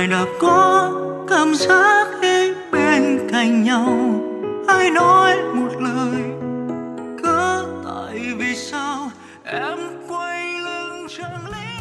người đã có cảm giác khi bên cạnh nhau. Hãy nói một lời, cớ tại vì sao em quay lưng chẳng lý